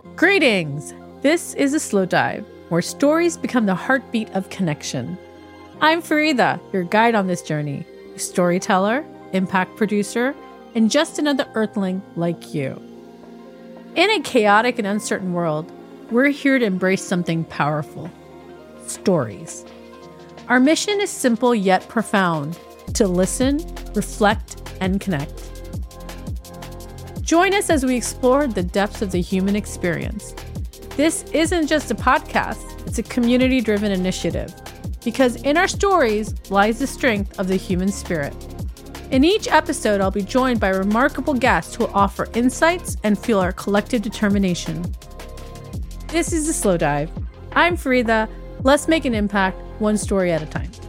Greetings! This is a Slow Dive, where stories become the heartbeat of connection. I'm Farida, your guide on this journey, a storyteller, impact producer, and just another earthling like you. In a chaotic and uncertain world, we're here to embrace something powerful: stories. Our mission is simple yet profound: to listen, reflect, and connect. Join us as we explore the depths of the human experience. This isn't just a podcast, it's a community-driven initiative, because in our stories lies the strength of the human spirit. In each episode, I'll be joined by remarkable guests who will offer insights and fuel our collective determination. This is The Slow Dive. I'm Farida. Let's make an impact one story at a time.